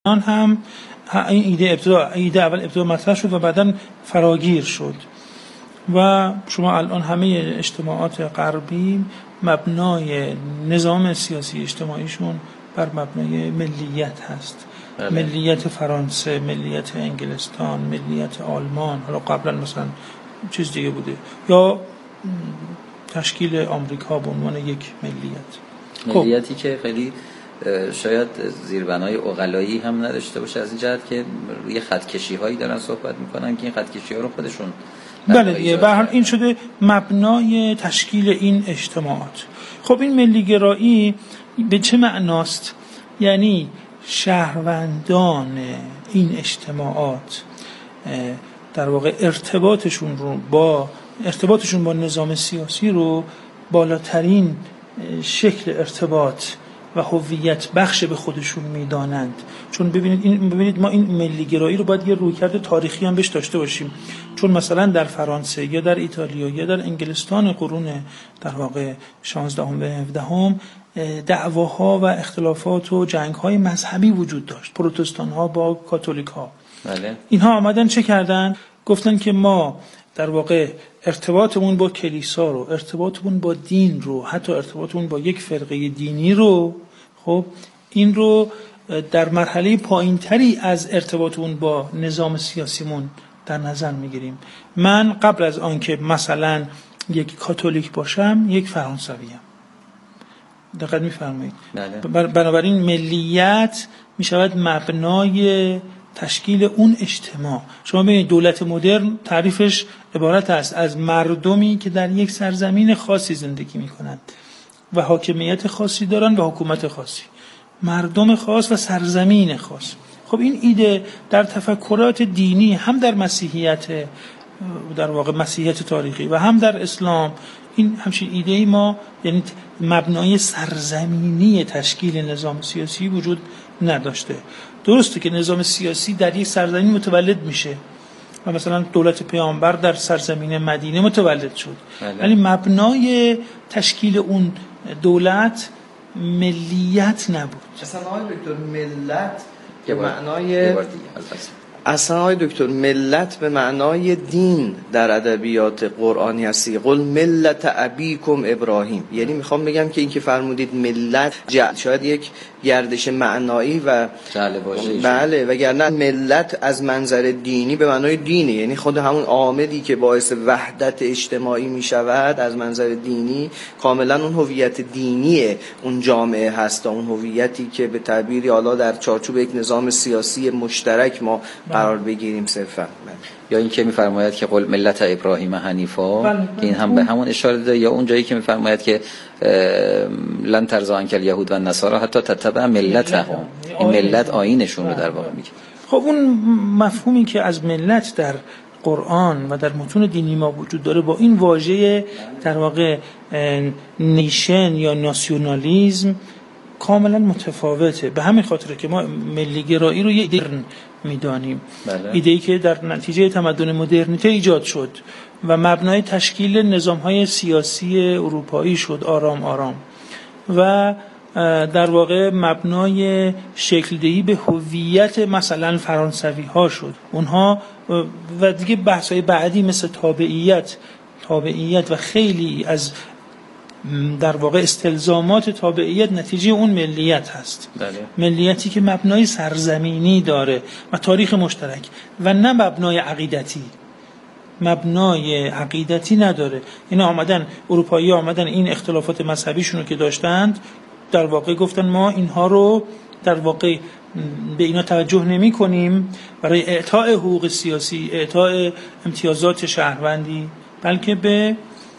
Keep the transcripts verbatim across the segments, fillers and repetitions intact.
آن هم این ایده ابتدا ایده اول ابتدا مطرح شد و بعداً فراگیر شد و شما الان همه اجتماعات غربی مبنای نظام سیاسی اجتماعیشون بر مبنای ملیت هست. بله. ملیت فرانسه، ملیت انگلستان، ملیت آلمان، حالا قبلا مثلا چیز دیگه بوده، یا تشکیل آمریکا به عنوان یک ملیت. ملیتی که خیلی شاید زیربنای عقلایی هم نداشته باشه، از این جهت که روی خطکشی هایی دارن صحبت میکنن که این خطکشی ها رو خودشون بله دیگه به هر حال این شده مبنای تشکیل این اجتماعات. خب این ملیگرایی به چه معناست؟ یعنی شهروندان این اجتماعات در واقع ارتباطشون رو با ارتباطشون با نظام سیاسی رو بالاترین شکل ارتباط و هویت بخش به خودشون میدانند. چون ببینید این ببینید ما این ملیگرایی رو باید یه رویکرد تاریخی هم بهش داشته باشیم، چون مثلا در فرانسه یا در ایتالیا یا در انگلستان قرون در واقع شانزدهم و هفدهم دعواها و اختلافات و جنگ‌های مذهبی وجود داشت، پروتستان‌ها با کاتولیک‌ها. بله. اینها آمدن چه کردن؟ گفتن که ما در واقع ارتباطمون با کلیسا رو، ارتباطمون با دین رو، حتی ارتباطمون با یک فرقه دینی رو، خب این رو در مرحله پایینتری از ارتباطمون با نظام سیاسیمون در نظر میگیریم. من قبل از آن که مثلا یک کاتولیک باشم یک فرانسویم. دقت می‌فرمایید؟ بله. بنابراین ملیت میشود مبنای تشکیل اون اجتماع. شما ببینید دولت مدرن تعریفش عبارت است از مردمی که در یک سرزمین خاصی زندگی می‌کنند و حاکمیت خاصی دارن و حکومت خاصی، مردم خاص و سرزمین خاص. خب این ایده در تفکرات دینی هم در مسیحیت در واقع مسیحیت تاریخی و هم در اسلام این همچین ایده‌ای ما یعنی مبنای سرزمینی تشکیل نظام سیاسی وجود نداشته. درسته که نظام سیاسی در یک سرزمین متولد میشه و مثلا دولت پیامبر در سرزمین مدینه متولد شد، ولی مبنای تشکیل اون دولت ملیت نبود. اصلا آقای دکتر ملت به معنای اصلا آقای دکتر ملت به معنای دین در ادبیات قرآنی هستی. قل ملت ابیکم ابراهیم، یعنی میخوام بگم که این که فرمودید ملت جعل شاید یک گردش معنایی و بله وگرنه ملت از منظر دینی به معنای دینه، یعنی خود همون عاملی که باعث وحدت اجتماعی میشود از منظر دینی کاملا اون هویت دینی اون جامعه هست، اون هویتی که به تعبیری حالا در چارچوب یک نظام سیاسی مشترک ما قرار بگیریم صرفا. یا این که میفرماید که قل ملت ابراهیم حنیفا، که این هم به همون اشاره داره، یا اون جایی که میفرماید که لن ترضی عنک الیهود و النصارى حتی تتبع ملتهم، این ملت آیینشون رو در واقع میگه. خب اون مفهومی که از ملت در قرآن و در متون دینی ما وجود داره با این واژه در واقع نیشن یا ناسیونالیسم کاملا متفاوته. به همین خاطره که ما ملیگرایی رو یه ایده میدانیم، بله. ایده‌ای که در نتیجه تمدن مدرنیته ایجاد شد و مبنای تشکیل نظام‌های سیاسی اروپایی شد آرام آرام و در واقع مبنای شکل‌دهی به هویت مثلا فرانسوی ها شد. اونها و دیگه بحث‌های بعدی مثل تابعیت تابعیت و خیلی از در واقع استلزامات تابعیت نتیجه اون ملیت هست. بله. ملیتی که مبنای سرزمینی داره و تاریخ مشترک و نه مبنای عقیدتی. مبنای عقیدتی نداره. اینا آمدن اروپایی آمدن این اختلافات مذهبیشون رو که داشتند در واقع گفتن ما اینها رو در واقع به اینا توجه نمی کنیم برای اعطاء حقوق سیاسی، اعطاء امتیازات شهروندی، بلکه به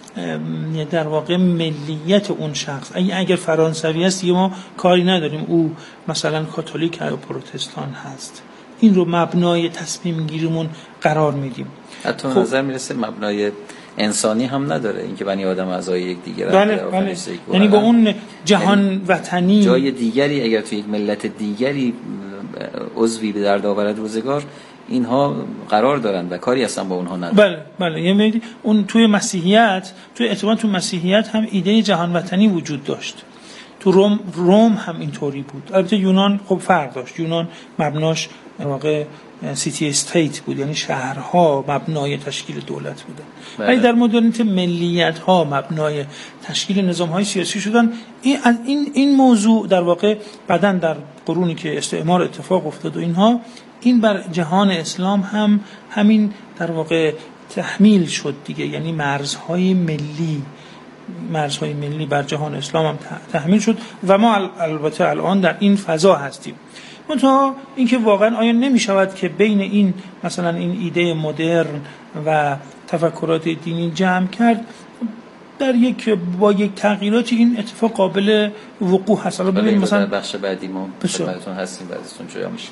در واقع ملیت اون شخص. اگر فرانسوی است ما کاری نداریم او مثلا کاتولیک یا پروتستان هست، این رو مبنای تصمیم گیریمون قرار میدیم. حتی خب نظر میرسه مبنای انسانی هم نداره، اینکه بنی آدم اعضای یک دیگر بله بله. یعنی با اون جهان وطنی جای دیگری اگر توی یک ملت دیگری عضوی به درد آورد روزگار اینها قرار دارن و کاری اصلا با اونها ندارن. بله بله. یعنی اون توی مسیحیت، توی اعتبار تو مسیحیت هم ایده جهان وطنی وجود داشت. تو روم روم هم اینطوری بود. البته یونان خب فرق داشت. یونان مبناش واقع سیتی استیت بود، یعنی شهرها مبنای تشکیل دولت بودن. ولی در مدرنیته ملیت ها مبنای تشکیل نظام های سیاسی شدن. این این این موضوع در واقع بعداً در قرونی که استعمار اتفاق افتاد و اینها، این بر جهان اسلام هم همین در واقع تحمیل شد دیگه، یعنی مرزهای ملی مرزهای ملی بر جهان اسلام هم تحمیل شد و ما البته الان در این فضا هستیم. منتها اینکه واقعا آیا نمی شود که بین این مثلا این ایده مدرن و تفکرات دینی جمع کرد در یک با یک تغییراتی این اتفاق قابل وقوع هست. حالا ببینیم مثلا در بخش بعدی ما خدمتتون هستیم، بعدتون جویا میشه.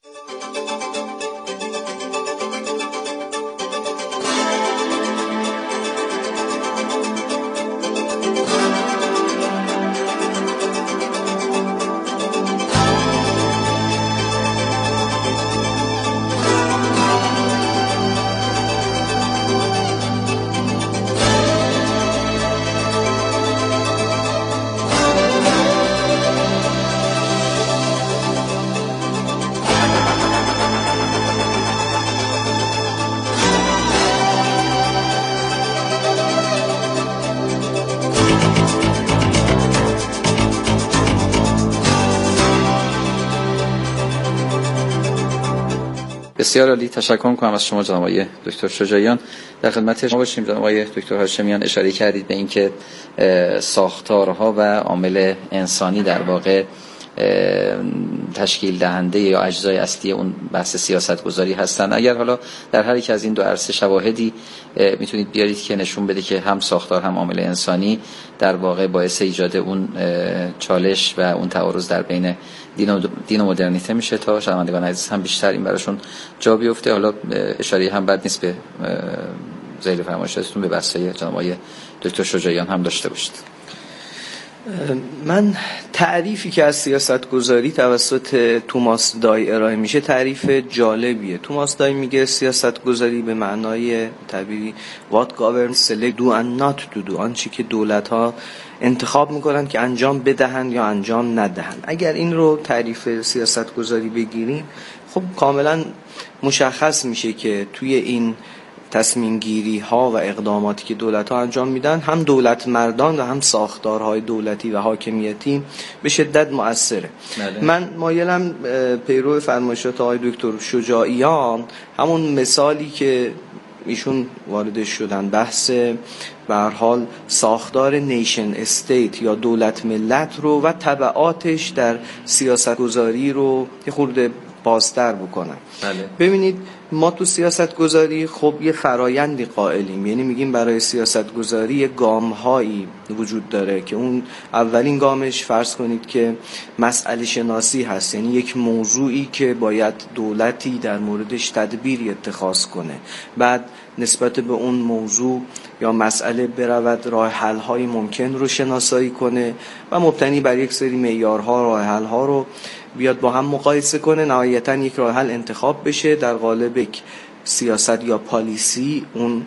بسیار عالی، تشکر می‌کنم از شما جناب آقای دکتر شجاعیان. در خدمت شما باشیم. جناب آقای دکتر هاشمیان اشاره کردید به اینکه ساختارها و عامل انسانی در واقع تشکیل دهنده یا اجزای اصلی اون بحث سیاست گذاری هستن. اگر حالا در هر یک از این دو عرصه شواهدی میتونید بیارید که نشون بده که هم ساختار هم عامل انسانی در واقع باعث ایجاد اون چالش و اون تعارض در بین دین و دین و مدرنیته میشه تا شنوندگان عزیز هم بیشتر این براشون جا بیفته. حالا اشاره هم بد نیست به ذیل فرمایشاتتون به بحث‌های جناب آقای دکتر شجاعیان هم داشته باشید. من تعریفی که از سیاست گذاری توسط توماس دای ارائه میشه تعریف جالبیه. توماس دای میگه سیاست گذاری به معنای تعبیری what governments select do and not to do، آنچه که دولت ها انتخاب میکنن که انجام بدهن یا انجام ندهن. اگر این رو تعریف سیاست گذاری بگیریم خب کاملا مشخص میشه که توی این تصمیم گیری ها و اقداماتی که دولت ها انجام میدن هم دولت مردان و هم ساختارهای دولتی و حاکمیتی به شدت مؤثره. بله. من مایلم پیرو فرمایشات آقای دکتر شجاعیان همون مثالی که ایشون واردش شدن، بحث به هر حال ساختار نیشن استیت یا دولت ملت رو و تبعاتش در سیاست گذاری رو یه خورده بازتر بکنم. بله. ببینید ما تو سیاست گذاری خب یه فرایندی قائلیم، یعنی میگیم برای سیاست گذاری یه گام هایی وجود داره که اون اولین گامش فرض کنید که مسئله شناسی هست، یعنی یک موضوعی که باید دولتی در موردش تدبیری اتخاذ کنه، بعد نسبت به اون موضوع یا مسئله برود راه حل های ممکن رو شناسایی کنه و مبتنی بر یک سری معیارها راه حل ها رو بیاد با هم مقایسه کنه، نهایتاً یک راه حل انتخاب بشه، در قالب یک سیاست یا پالیسی اون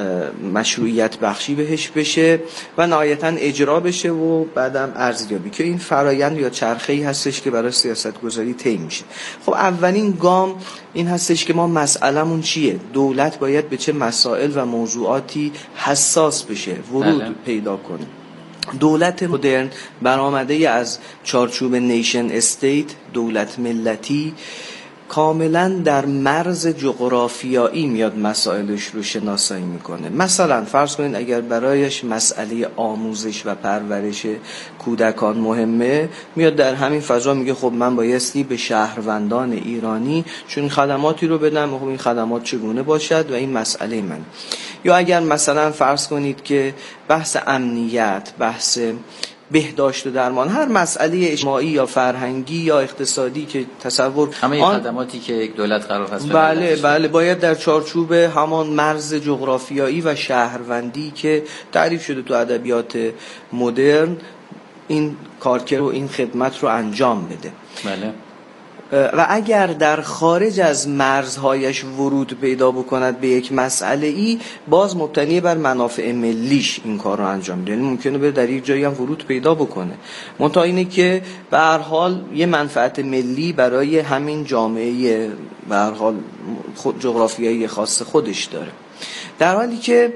مشروعیت بخشی بهش بشه و نهایتاً اجرا بشه و بعدم ارزیابی، که این فرایند یا چرخه‌ای هستش که برای سیاست گذاری طی میشه. خب اولین گام این هستش که ما مسئله‌مون چیه؟ دولت باید به چه مسائل و موضوعاتی حساس بشه، ورود بله. پیدا کنه. دولت مدرن برآمده از چارچوب نیشن استیت، دولت ملتی، کاملا در مرز جغرافیایی میاد مسائلش رو شناسایی میکنه. مثلا فرض کنید اگر برایش مسئله آموزش و پرورش کودکان مهمه، میاد در همین فضا میگه خب من بایستی به شهروندان ایرانی چون این خدماتی رو بدم، خب این خدمات چگونه باشد و این مسئله من. یا اگر مثلا فرض کنید که بحث امنیت، بحث بهداشت و درمان، هر مسئله اجتماعی یا فرهنگی یا اقتصادی که تصور همه آن... خدماتی که یک دولت قرار هست بله بله باید در چارچوب همان مرز جغرافیایی و شهروندی که تعریف شده تو ادبیات مدرن این کارکرد و این خدمت رو انجام بده. بله. و اگر در خارج از مرزهایش ورود پیدا بکند به یک مسئله ای، باز مبتنی بر منافع ملیش این کار رو انجام میده. یعنی ممکنه بره در یک جایی هم ورود پیدا بکنه، منتها اینه که به هر حال یه منفعت ملی برای همین جامعه به هر حال جغرافیایی خاص خودش داره. در حالی که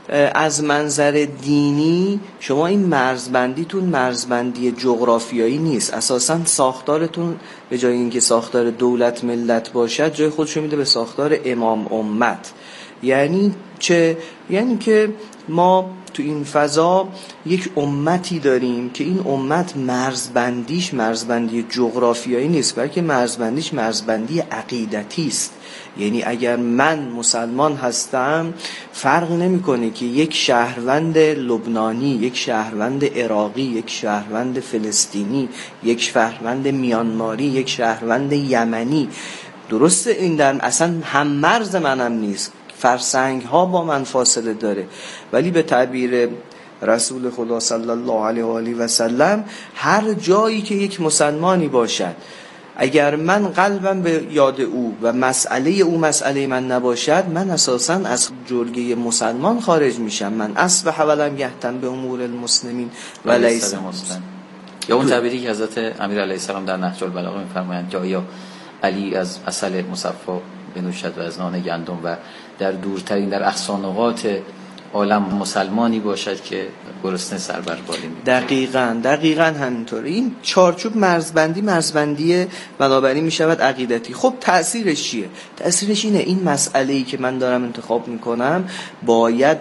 از منظر دینی شما این مرزبندیتون مرزبندی جغرافیایی نیست، اساساً ساختارتون به جای اینکه ساختار دولت ملت باشد جای خودشو میده به ساختار امام امت. یعنی چه؟ یعنی که ما تو این فضا یک امتی داریم که این امت مرزبندیش مرزبندی جغرافیایی نیست، بلکه مرزبندیش مرزبندی عقیدتی است. یعنی اگر من مسلمان هستم فرق نمیکنه که یک شهروند لبنانی، یک شهروند عراقی، یک شهروند فلسطینی، یک شهروند میانماری، یک شهروند یمنی، درسته این در اصلا هم مرز منم نیست، فرسنگ ها با من فاصله داره، ولی به تعبیر رسول خدا صلی الله علیه و آله و سلم هر جایی که یک مسلمانی باشد اگر من قلبم به یاد او و مسئله او مسئله من نباشد، من اساساً از جرگه مسلمان خارج میشم. من اصبح ولم یهتم به امور المسلمین و لیس مسلم. یا اون تعبیری که حضرت امیر علیه السلام در نهج البلاغه میفرمایند که آیا علی از عسل مصفا بنوشد و از نان گندم و در دورترین در اقصانقات عالم مسلمانی باشد که گرسنه سر بر بالی می‌دهد. دقیقاً دقیقاً همینطوره. این چارچوب مرزبندی مرزبندی بنابراین میشود عقیدتی. خب تأثیرش چیه؟ تأثیرش اینه این مسئله‌ای که من دارم انتخاب میکنم باید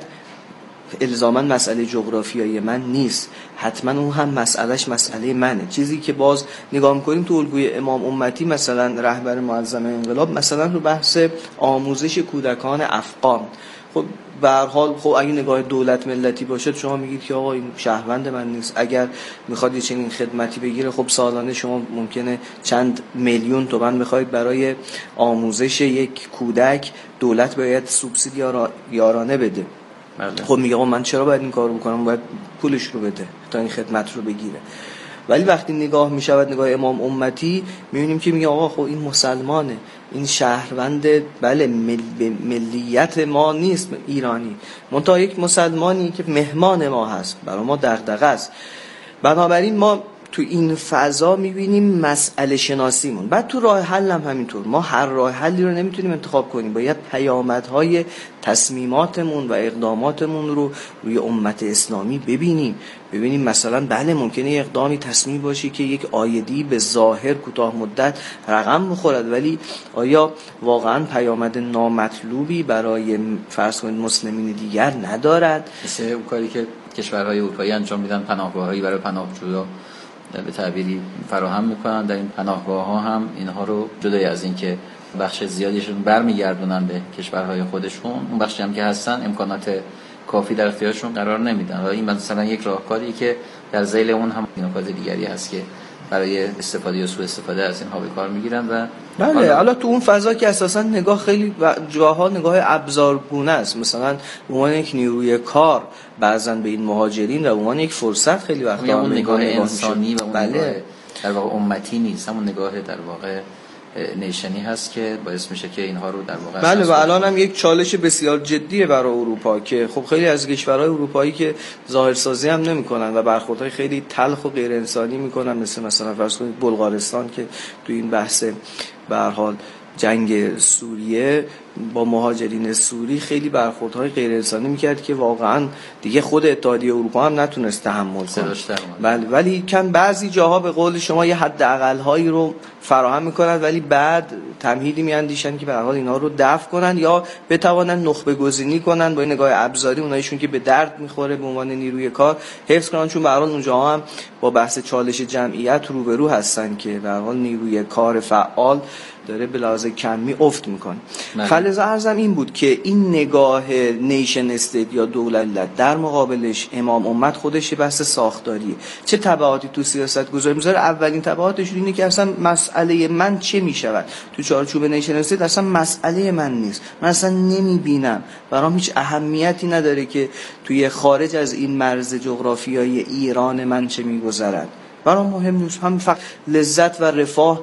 الزاماً مسئله جغرافیایی من نیست، حتما اون هم مسئلهش مسئله منه. چیزی که باز نگاه میکنیم تو الگوی امام امتی، مثلا رهبر معظم انقلاب مثلا رو بحث آموزش کودکان افغان، خب به هر حال خب اگه نگاه دولت ملتی باشد شما میگید که آقا این شهروند من نیست، اگر میخواد یه چنین خدمتی بگیره خب سالانه شما ممکنه چند میلیون تومان بخواید برای آموزش یک کودک، دولت باید سوبسیدی یارانه بده. خب میگه آقا من چرا باید این کارو بکنم؟ باید پولش رو بده تا این خدمت رو بگیره. ولی وقتی نگاه میشود نگاه امام امتی، میبینیم که میگه آقا خب این مسلمانه، این شهروند بله مل... ملیت ما نیست ایرانی، منتها یک مسلمانی که مهمان ما هست، برای ما دغدغه است. بنابراین ما تو این فضا میبینیم مسئله شناسیمون. بعد تو راه حل هم همینطور، ما هر راه حلی رو نمیتونیم انتخاب کنیم، باید پیامدهای تصمیماتمون و اقداماتمون رو روی امت اسلامی ببینیم. ببینیم مثلا بله ممکنه اقدامی تصمیم باشی که یک عایدی به ظاهر کوتاه مدت رقم بخورد، ولی آیا واقعا پیامد نامطلوبی برای فرض کنید مسلمین دیگر ندارد؟ مثل اون کاری که کشورهای اروپایی انجام میدن، پناهگاهایی برای پناهجویان به تعبیری فراهم میکنن. در این پناهگاه ها هم اینها رو جدای از این که بخش زیادیشون برمیگردونن به کشورهای خودشون، اون بخشی هم که هستن امکانات کافی در اختیارشون قرار نمیدن. و این مثلا یک راهکاری که در ذیل اون هم نکات دیگری هست که برای استفاده یا سوء استفاده از اینها به کار میگیرن. و بله حالا تو اون فضا که اساسا نگاه خیلی جاها نگاه ابزارگونه است، مثلا به عنوان یک نیروی کار بعضا به این مهاجرین و به عنوان یک فرصت خیلی وقتا اون نگاه انسانی و اون بله. نگاه در واقع امتی نیست، همون نگاه در واقع نیشنی هست که باعث میشه که اینها رو در واقع بله. و الان هم یک چالش بسیار جدیه برای اروپا که خب خیلی از کشورهای اروپایی که ظاهرسازی هم نمی‌کنن و برخوردهای خیلی تلخ و غیر انسانی می‌کنن، مثل مثلا فرض کنید بلغارستان که تو این بحث به هر حال جنگ سوریه با مهاجرین سوری خیلی برخوردهای غیر انسانی میکرد که واقعا دیگه خود اتحادیه اروپا هم نتونست تحمل کنه. بله ولی کم بعضی جاها به قول شما یه حد اقل هایی رو فراهم میکنن، ولی بعد تمهیدی میاندیشن که به هر حال اینا رو دفع کنن یا بتوانن نخبه گزینی کنن با این نگاه ابزاری اونایشون که به درد میخوره به عنوان نیروی کار حفظ کنن، چون به هر حال اونجا هم با بحث چالش جمعیت روبرو هستن که به هر حال نیروی کار فعال داره به لحاظ کمی افت میکنه. فلذا عرضم این بود که این نگاه نیشن استیت یا دولت در مقابلش امام امت خودش بحث ساختاریه. چه تبعاتی تو سیاست گذاری میذاره؟ اولین تبعاتش اینه که اصلا مسئله من چه میشود تو چارچوب نیشن استیت، اصلا مسئله من نیست، من اصلا نمیبینم، برام هیچ اهمیتی نداره که توی خارج از این مرز جغرافیایی ایران من چه میگذرد، برام مهم نیست، هم فقط لذت و رفاه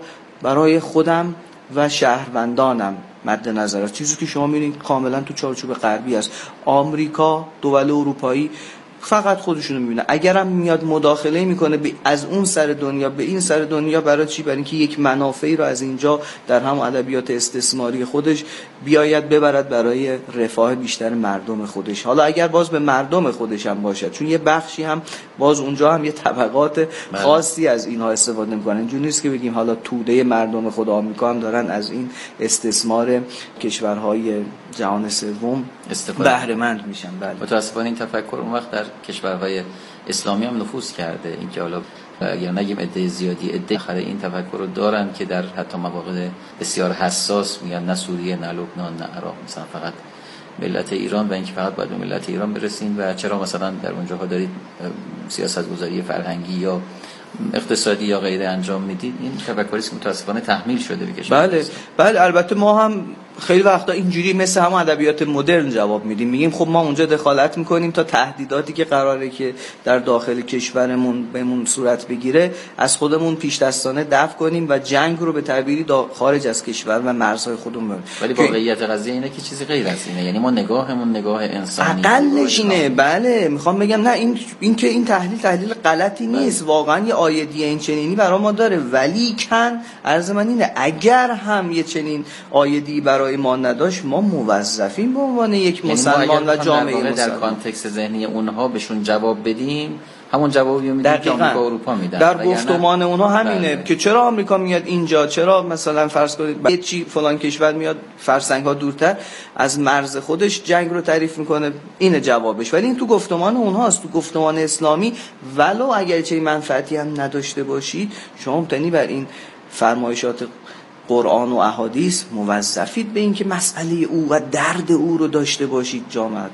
برای خودم و شهروندانم مد نظر است. چیزی که شما می‌بینید کاملا تو چارچوب غربی است. آمریکا، دول اروپایی فقط خودشونو می‌بینن. اگرم میاد مداخله میکنه از اون سر دنیا به این سر دنیا، برای چی؟ برای اینکه یک منافعی رو از اینجا در هم ادبیات استثماری خودش بیاید ببرد برای رفاه بیشتر مردم خودش. حالا اگر باز به مردم خودش هم باشد، چون یه بخشی هم باز اونجا هم یه طبقات خاصی از اینها استفاده میکنن. اینجوری نیست که بگیم حالا توده مردم خود آمریکا هم دارن از این استثمار کشورهای جهان سوم بهره مند میشن. بله. متأسفانه این تفکر اون وقت در کشورهای اسلامی هم نفوذ کرده. اینکه حالا اگر نگیم عده زیادی، عده خره این تفکر رو دارن که در حتی مواقع بسیار حساس میگن نه سوریه، نه لبنان، نه عراق، مثلا فقط ملت ایران و اینکه فقط باید به ملت ایران برسین و چرا مثلا در اونجاها دارید سیاست‌گذاری فرهنگی یا اقتصادی یا غیره انجام میدید. این تفکری است که متأسفانه تحمیل شده به کشور. بله بله البته ما هم خیلی وقتا اینجوری مثل همون ادبیات مدرن جواب میدیم، میگیم خب ما اونجا دخالت میکنیم تا تهدیداتی که قراره که در داخل کشورمون بهمون صورت بگیره از خودمون پیش دستانه دفع کنیم و جنگ رو به تعبیری خارج از کشور و مرزهای خودمون بریم. ولی واقعیت قضیه اینه که چیزی غیر از اینه، یعنی ما نگاهمون نگاه انسانی اقلش اینه. بله میخوام بگم نه این این که این تحلیل تحلیل غلطی نیست. بله. واقعا یه آیدی این چنینی برای ما داره، ولی کن عرض من اینه اگر هم یه چنین آیدی برای ما نداشت ما موظفیم به عنوان یک مسلمان و جامعه مسلمان در کانتکست ذهنی اونها بهشون جواب بدیم همون جوابی رو میدیم که آمریکا و اروپا میدن. در گفتمان اونها همینه. بله. که چرا آمریکا میاد اینجا، چرا مثلا فرض کنید یه چی فلان کشور میاد فرسنگ ها دورتر از مرز خودش جنگ رو تعریف میکنه، اینه جوابش. ولی این تو گفتمان اونهاست. تو گفتمان اسلامی ولو اگر چه منفعتی هم نداشته باشید شما مبتنی بر این فرمایشات قرآن و احادیث موظفید به این که مسئله او و درد او رو داشته باشید جامعه.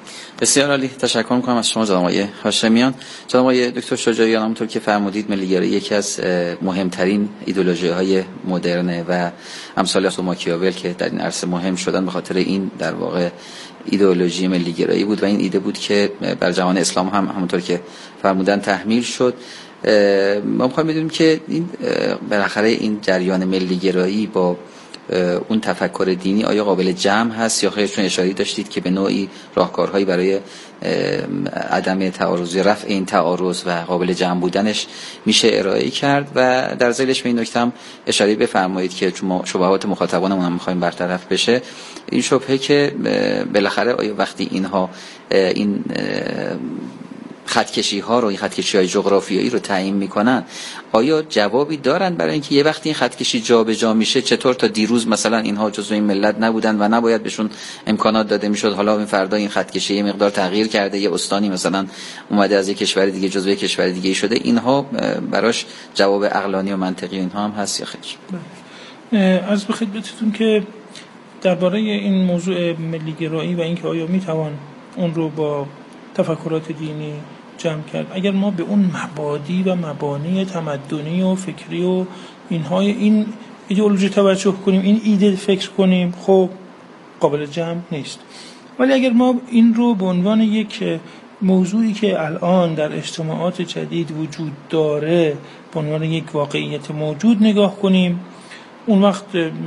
بسیار عالی، تشکر می‌کنم از شما جناب آقای هاشمیان. جناب آقای دکتر شجاعیان، همونطور که فرمودید ملیگرایی یکی از مهمترین ایدئولوژی‌های مدرن و امثال ماکیاول که در این عرصه مهم شدن به خاطر این در واقع ایدئولوژی ملیگرایی بود و این ایده بود که بر جهان اسلام هم همونطور که فرمودن تحمیل شد. ما می‌خوایم بدونیم که این بالاخره این جریان ملیگرایی با اون تفکر دینی آیا قابل جمع هست یا خیر؟ چون اشاره داشتید که به نوعی راهکارهایی برای عدم تعارض یا رفع این تعارض و قابل جمع بودنش میشه ارائه کرد و در ذیلش به این نکته هم اشاره بفرمایید که چون شبهات مخاطبانمون هم می‌خوایم برطرف بشه، این شبهه که بالاخره آیا وقتی اینها این خطکشی ها رو، این خطکشی های جغرافیایی رو تعیین میکنن، آیا جوابی دارن برای اینکه یه وقتی این خطکشی جابجا میشه چطور تا دیروز مثلا اینها جزو این ملت نبودن و نباید بهشون امکانات داده میشد، حالا این فردا این خطکشی یه مقدار تغییر کرده، یه استانی مثلا اومده از یک کشور دیگه جزو یک کشور دیگه شده، اینها براش جواب عقلانی و منطقی اینها هم هست یا خیر؟ عرض به خدمتتون که درباره این موضوع ملیگرایی و اینکه آیا میتوان اون رو با تفکرات دینی جمع کرد، اگر ما به اون مبادی و مبانی تمدنی و فکری و اینهای این ایدئولوژی توجه کنیم، این ایده فکر کنیم، خب قابل جمع نیست. ولی اگر ما این رو به عنوان یک موضوعی که الان در اجتماعات جدید وجود داره به عنوان یک واقعیت موجود نگاه کنیم، اون وقت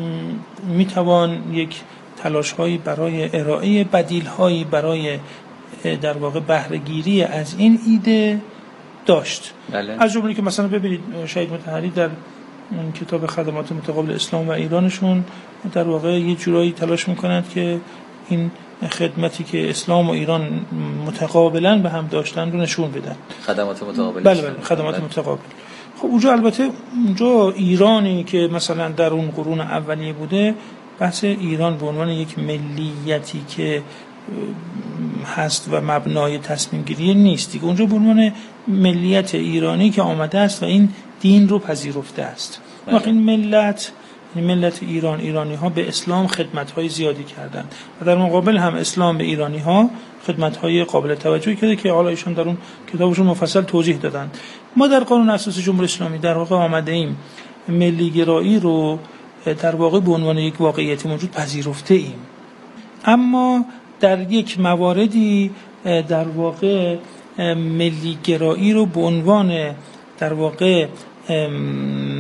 میتوان یک تلاش‌هایی برای ارائه بدیل‌هایی برای در واقع بهره‌گیری از این ایده داشت. بله. از جمله که مثلا ببینید شهید مطهری در کتاب خدمات متقابل اسلام و ایرانشون در واقع یه جورایی تلاش میکنند که این خدمتی که اسلام و ایران متقابلا به هم داشتن رو نشون بدن. خدمات متقابل. بله بله خدمات بله. متقابل. خب اونجا البته اونجا ایرانی که مثلا در اون قرون اولیه بوده، بحث ایران به عنوان یک ملیتی که هست و مبنای تصمیم گیری نیست دیگه، اونجا به عنوان ملیت ایرانی که آمده است و این دین رو پذیرفته است. وقتی این ملت ملت ایران، ایرانی ها به اسلام خدمت های زیادی کردن و در مقابل هم اسلام به ایرانی ها خدمت های قابل توجهی کرده که حالا ایشون در اون کتابشون مفصل توضیح دادن. ما در قانون اساسی جمهوری اسلامی در واقع آمده ایم ملی گرایی رو در واقع به عنوان یک واقعیت موجود پذیرفته ایم، اما در یک مواردی در واقع ملی گرایی رو به عنوان در واقع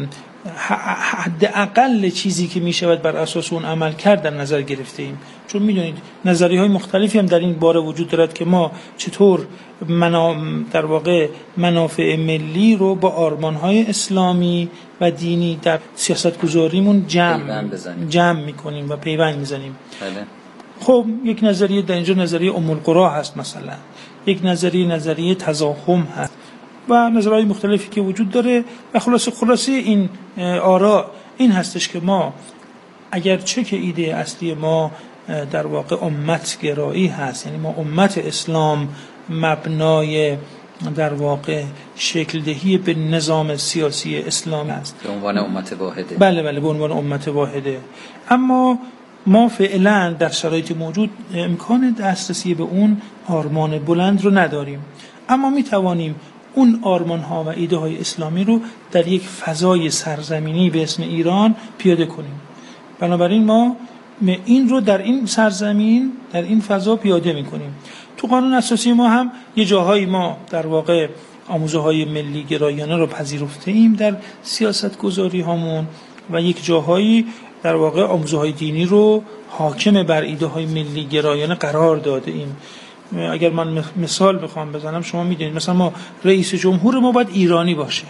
حداقل چیزی که میشود بر اساس اون عمل کرد در نظر گرفته ایم. چون میدونید نظریه‌های مختلفی هم در این باره وجود دارد که ما چطور منا... در واقع منافع ملی رو با آرمان‌های اسلامی و دینی در سیاست‌گذاریمون جمع جمع می‌کنیم و پیوند می‌زنیم. بله. خب یک نظریه در اینجا نظریه ام القری هست، مثلا یک نظریه نظریه تزاحم هست و نظرهای مختلفی که وجود داره و خلاصه خلاصه این آراء این هستش که ما اگرچه که ایده اصلی ما در واقع امت گرایی هست، یعنی ما امت اسلام مبنای در واقع شکل دهی به نظام سیاسی اسلام است به عنوان امت واحده. بله بله به عنوان امت واحده، اما ما فعلا در شرایط موجود امکان دسترسی به اون آرمان بلند رو نداریم، اما می توانیم اون آرمان ها و ایده های اسلامی رو در یک فضای سرزمینی به اسم ایران پیاده کنیم. بنابراین ما این رو در این سرزمین در این فضا پیاده می کنیم. تو قانون اساسی ما هم یه جاهایی ما در واقع آموزه های ملی گرایانه رو پذیرفته ایم در سیاست گذاری هامون و یک جاهایی در واقع آموزه های دینی رو حاکم بر ایده های ملی گرایانه قرار داده ایم. اگر من مثال بخوام بزنم، شما میدونید مثلا ما رئیس جمهور ما باید ایرانی باشه.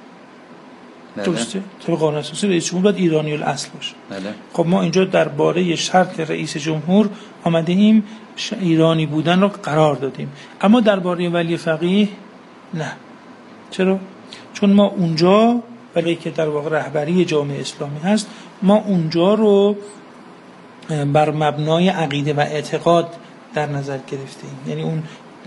درسته؟ طبق قانون اساسی رئیس جمهور باید ایرانی الاصل باشه. بله. خب ما اینجا درباره شرط رئیس جمهور آمده ایم ایرانی بودن رو قرار دادیم، اما درباره ولی فقیه نه. چرا؟ چون ما اونجا ولی که در واقع رهبری جامعه اسلامی هست، ما اونجا رو بر مبنای عقیده و اعتقاد در نظر گرفتیم. یعنی اون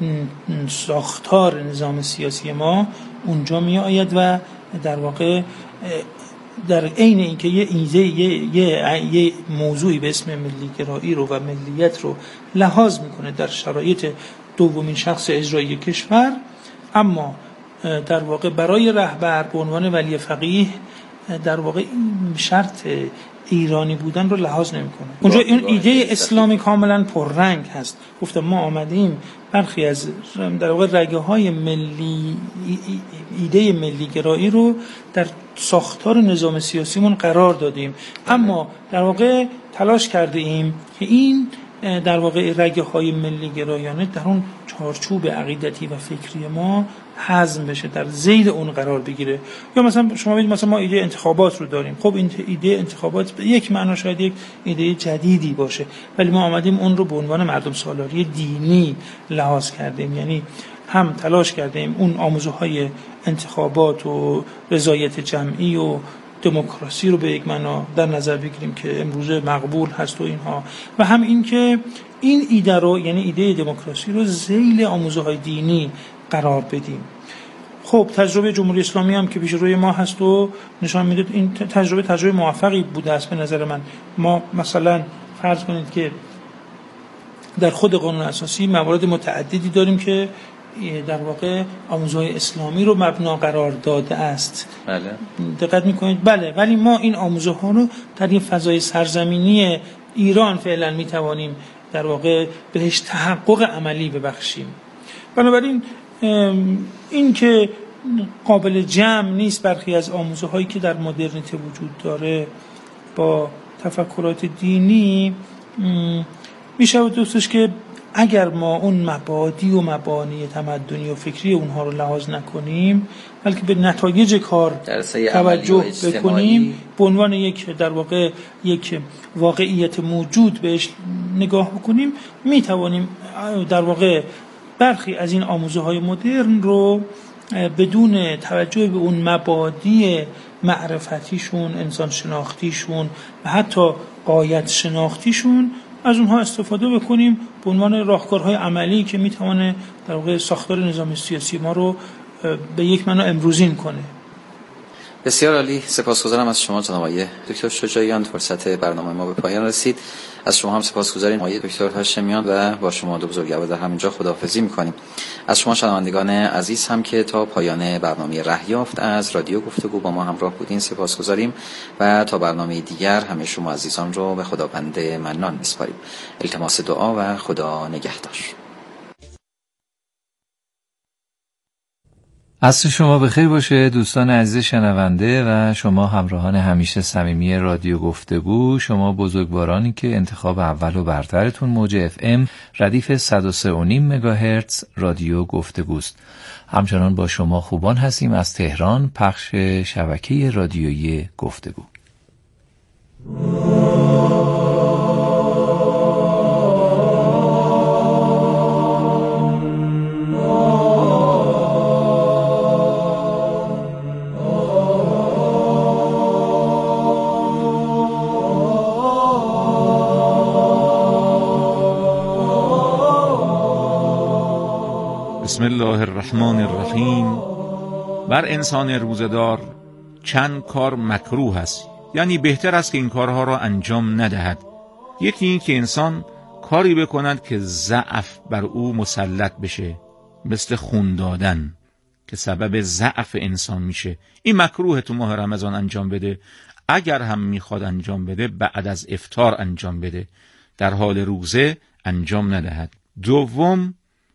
ساختار نظام سیاسی ما اونجا می آید و در واقع در عین اینکه یه ایده یه, یه, یه موضوعی به اسم ملی گرایی رو و ملیت رو لحاظ میکنه در شرایط دومین شخص اجرایی کشور، اما در واقع برای رهبر به عنوان ولی فقیه در واقع این شرط ایرانی بودن رو لحاظ نمیکنه. اونجا این ایده اسلامی کاملا پررنگ هست. گفتم ما آمدیم برخی از در واقع رگه های ملی ایده ملی گرایی رو در ساختار نظام سیاسیمون قرار دادیم، اما در واقع تلاش کرده ایم که این در واقع رگه های ملی گرایانه در اون چارچوب عقیدتی و فکری ما هضم بشه، در ذیل اون قرار بگیره. یا مثلا شما ببینید مثلا ما ایده انتخابات رو داریم. خب این ایده انتخابات به یک معنا شاید یک ایده جدیدی باشه، ولی ما آمدیم اون رو به عنوان مردم سالاری دینی لحاظ کردیم، یعنی هم تلاش کردیم اون آموزه‌های انتخابات و رضایت جمعی و دموکراسی رو به یک معنا در نظر بگیریم که امروزه مقبول هست و اینها، و هم این که این ایده رو یعنی ایده دموکراسی رو ذیل آموزه‌های دینی قرار بدیم. خب تجربه جمهوری اسلامی هم که پیش روی ما هست و نشان میده این تجربه تجربه موفقی بوده است به نظر من. ما مثلا فرض کنید که در خود قانون اساسی موارد متعددی داریم که در واقع آموزه‌های اسلامی رو مبنا قرار داده است. بله. دقت می‌کنید؟ بله، ولی ما این آموزه‌ها رو در این فضای سرزمینی ایران فعلا می‌توانیم در واقع بهش تحقق عملی ببخشیم. بنابراین این که قابل جمع نیست برخی از آموزه‌هایی که در مدرنیته وجود داره با تفکرات دینی، میشه دوستش که اگر ما اون مبادی و مبانی تمدنی و فکری اونها رو لحاظ نکنیم، بلکه به نتایج کار توجه بکنیم، به عنوان یک در واقع یک واقعیت موجود بهش نگاه بکنیم، میتوانیم در واقع برخی از این آموزه‌های مدرن رو بدون توجه به اون مبادی معرفتیشون، انسان شناختیشون و حتی غایت شناختیشون از اونها استفاده بکنیم به عنوان راهکارهای عملی که میتونه در واقع ساختار نظام سیاسی ما رو به یک معنا امروزین کنه. بسیار عالی، سپاسگزارم از شما جناب آقای دکتر شجاعیان. فرصت برنامه ما به پایان رسید. از شما هم سپاسگزاریم آقای دکتر هاشمیان و با شما دو بزرگوار در همینجا خداحافظی می‌کنیم. از شما شنوندگان عزیز هم که تا پایان برنامه رهیافت از رادیو گفتگو با ما همراه بودین سپاسگزاریم و تا برنامه دیگر همه شما عزیزان رو به خداوند منان می‌سپاریم. التماس دعا و خدا نگهدار. عصر شما بخیر باشه دوستان عزیز شنونده و شما همراهان همیشه صمیمی رادیو گفتگو. شما بزرگوارانی که انتخاب اول و برترتون موج اف ام ردیف صد و سه و نیم مگاهرتز رادیو گفتگوست. همچنان با شما خوبان هستیم از تهران، پخش شبکه رادیویی گفتگو. بسم الله الرحمن الرحیم. بر انسان روزدار چند کار مکروه است، یعنی بهتر است که این کارها را انجام ندهد. یکی این که انسان کاری بکند که ضعف بر او مسلط بشه، مثل خون دادن که سبب ضعف انسان میشه. این مکروه تو ماه رمضان انجام بده. اگر هم میخواد انجام بده بعد از افطار انجام بده، در حال روزه انجام ندهد. دوم،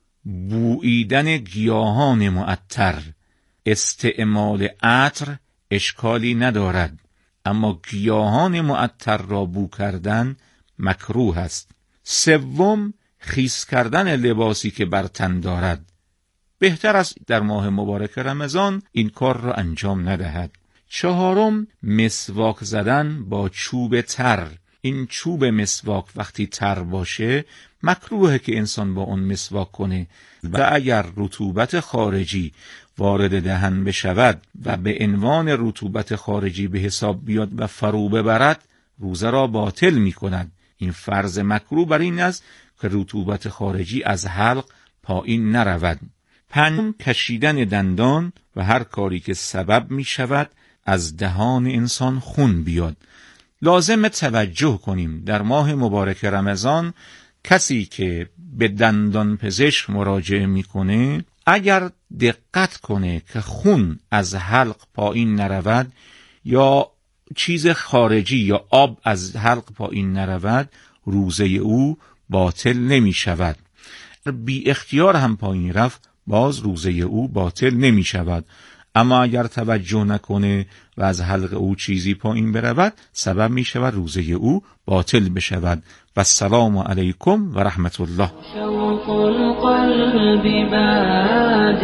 بوییدن گیاهان معطر. استعمال عطر اشکالی ندارد، اما گیاهان معطر را بو کردن مکروه است. سوم، خیس کردن لباسی که بر تن دارد. بهتر است در ماه مبارک رمضان این کار را انجام ندهد. چهارم، مسواک زدن با چوب تر. این چوب مسواک وقتی تر باشه مکروهه که انسان با اون مسواک کنه و اگر رطوبت خارجی وارد دهن بشود و به عنوان رطوبت خارجی به حساب بیاد و فرو ببرد، روزه را باطل می کند. این فرض مکروه بر این است که رطوبت خارجی از حلق پایین نرود. پنجم، کشیدن دندان و هر کاری که سبب می شود از دهان انسان خون بیاد. لازم توجه کنیم در ماه مبارک رمضان کسی که به دندان پزشک مراجعه میکنه اگر دقت کنه که خون از حلق پایین نرود یا چیز خارجی یا آب از حلق پایین نرود، روزه او باطل نمی شود. بی اختیار هم پایین رفت، باز روزه او باطل نمی شود. اما اگر توجه نکنه و از حلق او چیزی پایین برود، سبب می شود روزه او باطل بشود. و السلام علیکم و رحمت الله. شوق القلب باد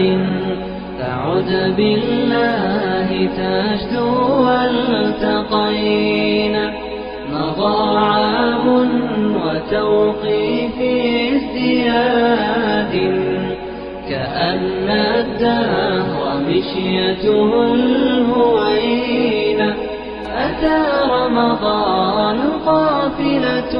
تعد بالله تجدو والتقينا مضى عام وتوقيف ازدياد كأن الدهر مشيته الهوينة أتى رمضان قافلة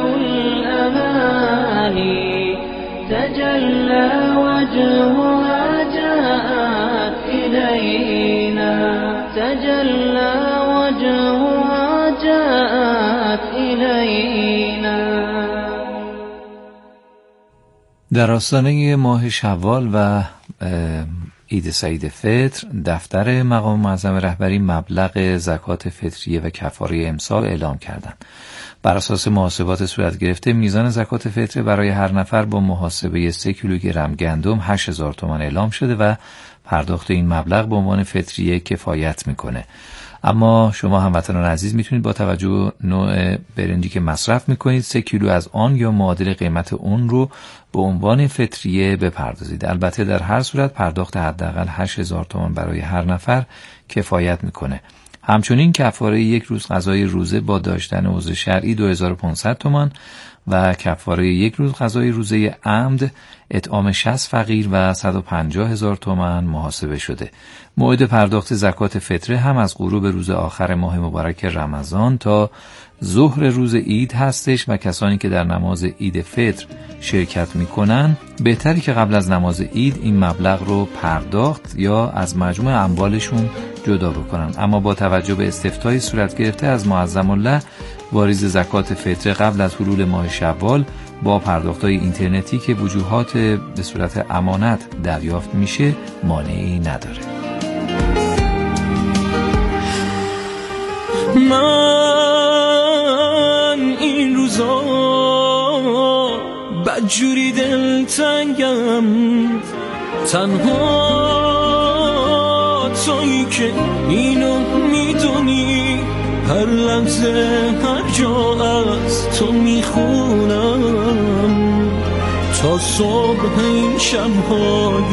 الأماني تجلى وجهها جاءت إلينا تجلى وجهها جاءت إلينا. در آستانه ماه شوال و عید سعید فطر، دفتر مقام معظم رهبری مبلغ زکات فطریه و کفاره امسال اعلام کردند. بر اساس محاسبات صورت گرفته میزان زکات فطر برای هر نفر با محاسبه سه کیلوگرم گندم هشت هزار تومان اعلام شده و پرداخت این مبلغ به عنوان فطریه کفایت میکنه. اما شما هموطنان عزیز میتونید با توجه به نوع برنجی که مصرف میکنید سه کیلو از آن یا معادل قیمت اون رو به عنوان فطریه بپردازید. البته در هر صورت پرداخت حداقل هشت هزار تومان برای هر نفر کفایت میکنه. همچنین کفاره یک روز غذای روزه با داشتن عضو شرعی دو هزار و پانصد تومان و کفاره یک روز غذای روزه عمد اطعام شصت فقیر و صد و پنجاه هزار تومان محاسبه شده. موعد پرداخت زکات فطره هم از غروب روز آخر ماه مبارک رمضان تا ظهر روز عید هستش و کسانی که در نماز عید فطر شرکت میکنن بهتری که قبل از نماز عید این مبلغ رو پرداخت یا از مجموع اموالشون جدا بکنن. اما با توجه به استفتای صورت گرفته از معظم الله، واریز زکات فطره قبل از حلول ماه شوال با پرداخت‌های اینترنتی که وجوهات به صورت امانت دریافت میشه مانعی نداره. من این روزا بدجوری دلتنگم، تنها تویی که اینو میدونی، هر لحظه هر جا از تو میخونم تا صبح این شب‌های